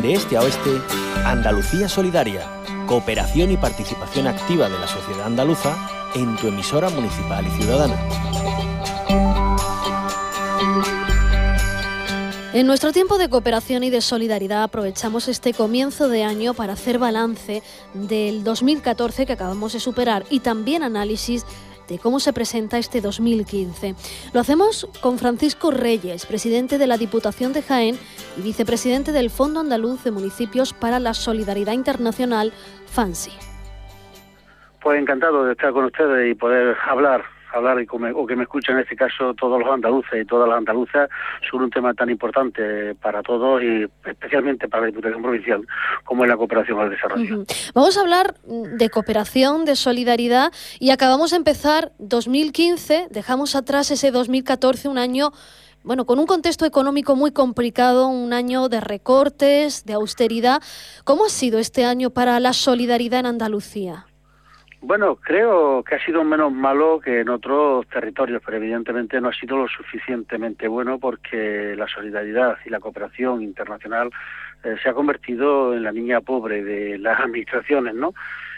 De este a oeste, Andalucía Solidaria, cooperación y participación activa de la sociedad andaluza en tu emisora municipal y ciudadana. En nuestro tiempo de cooperación y de solidaridad aprovechamos este comienzo de año para hacer balance del 2014 que acabamos de superar y también análisis de cómo se presenta este 2015. Lo hacemos con Francisco Reyes, presidente de la Diputación de Jaén y vicepresidente del Fondo Andaluz de Municipios para la Solidaridad Internacional, FANSI. Pues encantado de estar con ustedes y poder hablar y que me escuchen en este caso todos los andaluces y todas las andaluzas sobre un tema tan importante para todos y especialmente para la Diputación Provincial como es la cooperación al desarrollo. Vamos a hablar de cooperación, de solidaridad y acabamos de empezar 2015, dejamos atrás ese 2014, un año con un contexto económico muy complicado, un año de recortes, de austeridad. ¿Cómo ha sido este año para la solidaridad en Andalucía? Bueno, creo que ha sido menos malo que en otros territorios, pero evidentemente no ha sido lo suficientemente bueno porque la solidaridad y la cooperación internacional se ha convertido en la niña pobre de las administraciones, ¿no?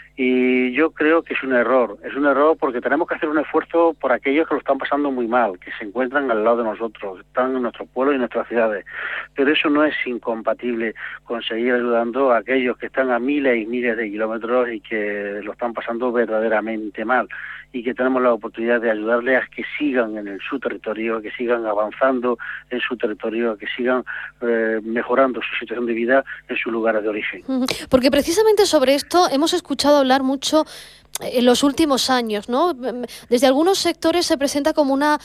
Y yo creo que es un error porque tenemos que hacer un esfuerzo por aquellos que lo están pasando muy mal, que se encuentran al lado de nosotros, están en nuestros pueblos y en nuestras ciudades, pero eso no es incompatible con seguir ayudando a aquellos que están a miles y miles de kilómetros y que lo están pasando verdaderamente mal y que tenemos la oportunidad de ayudarles a que sigan en su territorio, que sigan avanzando en su territorio, que sigan mejorando su situación de vida en sus lugares de origen. Porque precisamente sobre esto hemos escuchado hablar mucho en los últimos años, ¿no? Desde algunos sectores se presenta como una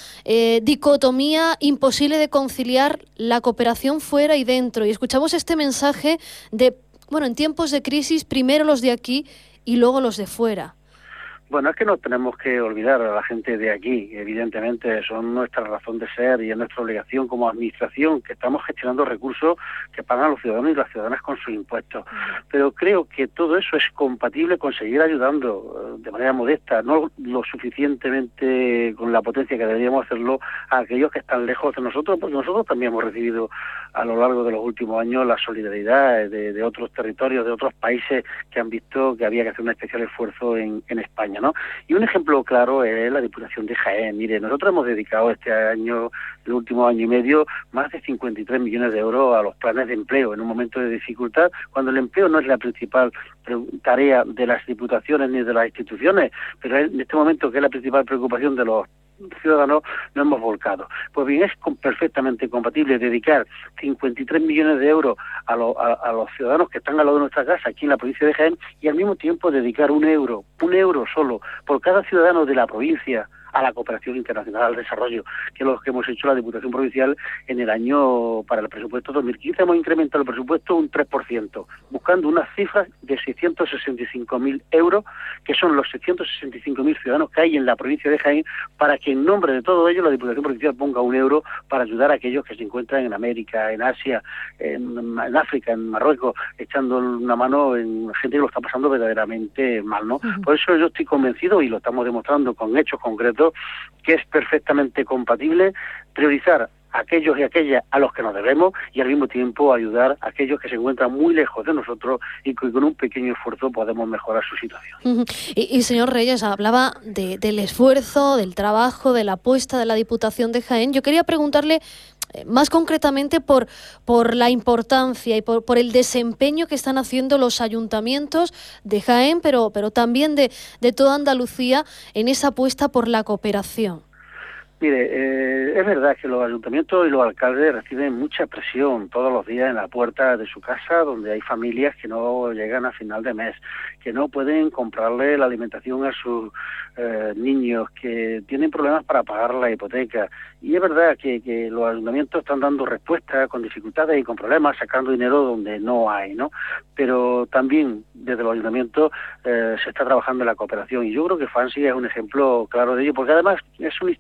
dicotomía imposible de conciliar la cooperación fuera y dentro. Y escuchamos este mensaje de, en tiempos de crisis, primero los de aquí y luego los de fuera. Bueno, es que no tenemos que olvidar a la gente de aquí, evidentemente son nuestra razón de ser y es nuestra obligación como administración que estamos gestionando recursos que pagan los ciudadanos y las ciudadanas con sus impuestos. Pero creo que todo eso es compatible con seguir ayudando de manera modesta, no lo suficientemente con la potencia que deberíamos hacerlo a aquellos que están lejos de nosotros, porque nosotros también hemos recibido a lo largo de los últimos años la solidaridad de otros territorios, de otros países que han visto que había que hacer un especial esfuerzo en España, ¿no? Y un ejemplo claro es la Diputación de Jaén. Mire, nosotros hemos dedicado este año, el último año y medio, más de 53 millones de euros a los planes de empleo en un momento de dificultad, cuando el empleo no es la principal tarea de las diputaciones ni de las instituciones, pero en este momento que es la principal preocupación de los ciudadanos, nos hemos volcado. Pues bien, es perfectamente compatible dedicar 53 millones de euros a los ciudadanos que están al lado de nuestra casa aquí en la provincia de Jaén y al mismo tiempo dedicar un euro solo por cada ciudadano de la provincia a la cooperación internacional al desarrollo, que es lo que hemos hecho la Diputación Provincial en el año para el presupuesto 2015. Hemos incrementado el presupuesto un 3%, buscando unas cifras de 665.000 euros, que son los 665.000 ciudadanos que hay en la provincia de Jaén, para que en nombre de todo ello la Diputación Provincial ponga un euro para ayudar a aquellos que se encuentran en América, en Asia, en África, en Marruecos, echando una mano en gente que lo está pasando verdaderamente mal, ¿no? Por eso yo estoy convencido, y lo estamos demostrando con hechos concretos, que es perfectamente compatible priorizar a aquellos y aquellas a los que nos debemos y al mismo tiempo ayudar a aquellos que se encuentran muy lejos de nosotros y que con un pequeño esfuerzo podemos mejorar su situación. Y señor Reyes, hablaba del esfuerzo, del trabajo, de la apuesta de la Diputación de Jaén. Yo quería preguntarle más concretamente por la importancia y por el desempeño que están haciendo los ayuntamientos de Jaén, pero también de toda Andalucía en esa apuesta por la cooperación. Mire, es verdad que los ayuntamientos y los alcaldes reciben mucha presión todos los días en la puerta de su casa, donde hay familias que no llegan a final de mes, que no pueden comprarle la alimentación a sus niños, que tienen problemas para pagar la hipoteca. Y es verdad que los ayuntamientos están dando respuesta con dificultades y con problemas, sacando dinero donde no hay, ¿no? Pero también desde los ayuntamientos se está trabajando en la cooperación y yo creo que FANSI es un ejemplo claro de ello, porque además es un instrumento que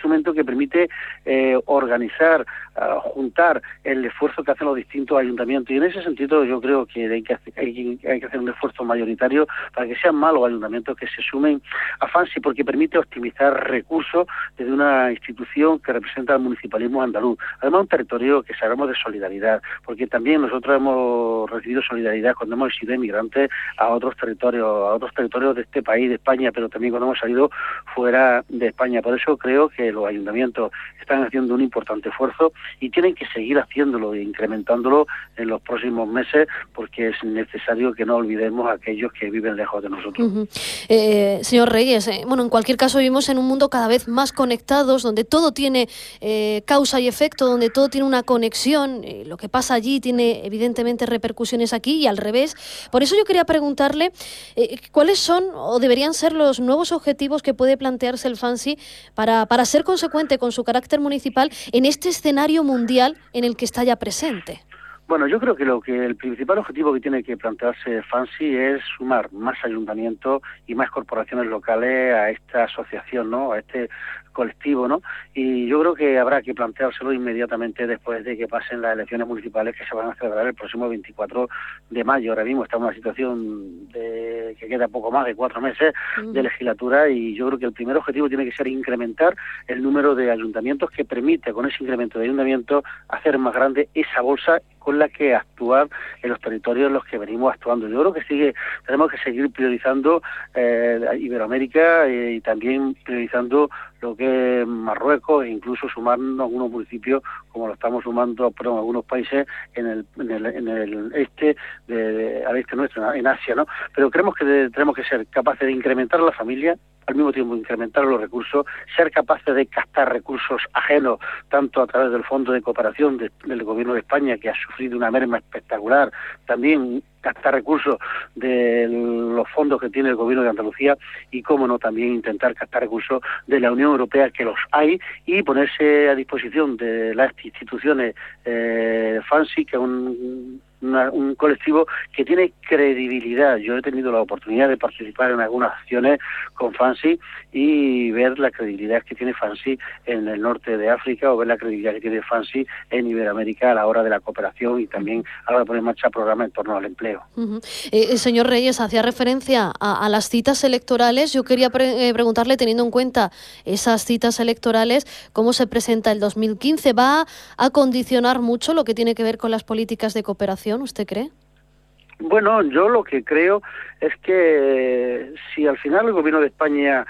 permite organizar, juntar el esfuerzo que hacen los distintos ayuntamientos. Y en ese sentido yo creo que hay que hacer un esfuerzo mayoritario para que sean más los ayuntamientos que se sumen a FANSI, porque permite optimizar recursos desde una institución que representa al municipalismo andaluz. Además, un territorio que sabemos de solidaridad, porque también nosotros hemos recibido solidaridad cuando hemos sido emigrantes a otros territorios de este país, de España, pero también cuando hemos salido fuera de España. Por eso creo que los ayuntamientos están haciendo un importante esfuerzo y tienen que seguir haciéndolo e incrementándolo en los próximos meses, porque es necesario que no olvidemos a aquellos que viven lejos de nosotros. Señor Reyes, en cualquier caso vivimos en un mundo cada vez más conectados, donde todo tiene causa y efecto, donde todo tiene una conexión. Lo que pasa allí tiene evidentemente repercusiones aquí y al revés. Por eso yo quería preguntarle cuáles son o deberían ser los nuevos objetivos que puede plantearse el FANSI para ser consecuente con su carácter municipal en este escenario mundial en el que está ya presente. Bueno, yo creo que el principal objetivo que tiene que plantearse FANSI es sumar más ayuntamientos y más corporaciones locales a esta asociación, ¿no? A este colectivo, ¿no? Y yo creo que habrá que planteárselo inmediatamente después de que pasen las elecciones municipales que se van a celebrar el próximo 24 de mayo. Ahora mismo estamos en una situación que queda poco más de 4 meses de legislatura, y yo creo que el primer objetivo tiene que ser incrementar el número de ayuntamientos, que permite con ese incremento de ayuntamientos hacer más grande esa bolsa con la que actuar en los territorios en los que venimos actuando. Yo creo que tenemos que seguir priorizando Iberoamérica y también priorizando lo que es Marruecos, e incluso sumarnos a algunos municipios como lo estamos sumando en algunos países en el este, al este nuestro, en Asia, ¿no? Pero creemos que tenemos que ser capaces de incrementar la familia, al mismo tiempo incrementar los recursos, ser capaces de captar recursos ajenos, tanto a través del Fondo de Cooperación del Gobierno de España, que ha sufrido una merma espectacular, también captar recursos de los fondos que tiene el Gobierno de Andalucía y, cómo no, también intentar captar recursos de la Unión Europea, que los hay, y ponerse a disposición de las instituciones FANSI, que es un colectivo que tiene credibilidad. Yo he tenido la oportunidad de participar en algunas acciones con FANSI y ver la credibilidad que tiene FANSI en el norte de África, o ver la credibilidad que tiene FANSI en Iberoamérica a la hora de la cooperación y también a la hora de poner en marcha programas en torno al empleo. Señor Reyes, hacía referencia a las citas electorales. Yo quería preguntarle, teniendo en cuenta esas citas electorales, ¿cómo se presenta el 2015? ¿Va a condicionar mucho lo que tiene que ver con las políticas de cooperación, usted cree? Bueno, yo lo que creo es que si al final el Gobierno de España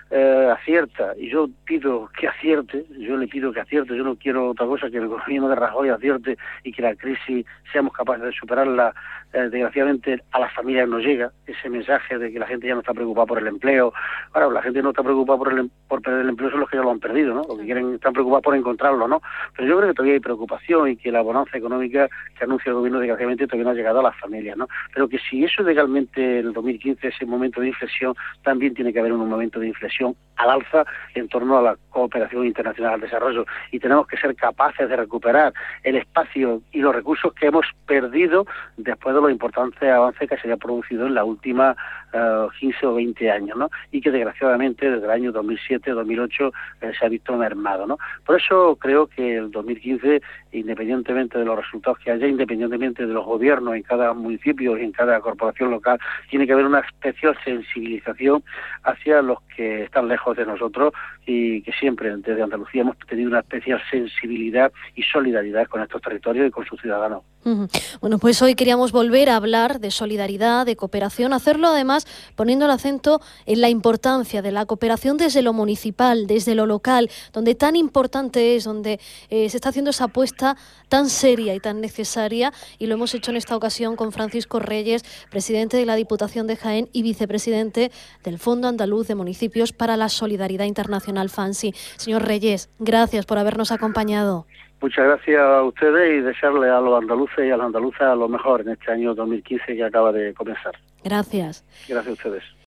acierta, y yo pido que acierte, yo no quiero otra cosa que el gobierno de Rajoy acierte y que la crisis seamos capaces de superarla. Desgraciadamente a las familias no llega ese mensaje de que la gente ya no está preocupada por el empleo. Ahora, la gente no está preocupada por perder el empleo, son los que ya lo han perdido, ¿no? Los que están preocupados por encontrarlo, ¿no? Pero yo creo que todavía hay preocupación, y que la bonanza económica que anuncia el gobierno, desgraciadamente, todavía no ha llegado a las familias, ¿no? Pero que si eso legalmente el 2015 ese momento de inflexión, también tiene que haber un momento de inflexión al alza en torno a la cooperación internacional al desarrollo, y tenemos que ser capaces de recuperar el espacio y los recursos que hemos perdido después de los importantes avances que se habían producido en la última 15 o 20 años, ¿no? Y que desgraciadamente desde el año 2007-2008 se ha visto mermado, ¿no? Por eso creo que el 2015, independientemente de los resultados que haya, independientemente de los gobiernos en cada municipio y en cada corporación local, tiene que haber una especial sensibilización hacia los que están lejos de nosotros, y que siempre desde Andalucía hemos tenido una especial sensibilidad y solidaridad con estos territorios y con sus ciudadanos. Bueno, pues hoy queríamos volver a hablar de solidaridad, de cooperación, hacerlo además poniendo el acento en la importancia de la cooperación desde lo municipal, desde lo local, donde tan importante es, donde se está haciendo esa apuesta tan seria y tan necesaria, y lo hemos hecho en esta ocasión con Francisco Reyes, presidente de la Diputación de Jaén y vicepresidente del Fondo Andaluz de Municipios para la Solidaridad Internacional, FANSI. Señor Reyes, gracias por habernos acompañado. Muchas gracias a ustedes, y desearle a los andaluces y a las andaluzas lo mejor en este año 2015 que acaba de comenzar. Gracias. Gracias a ustedes.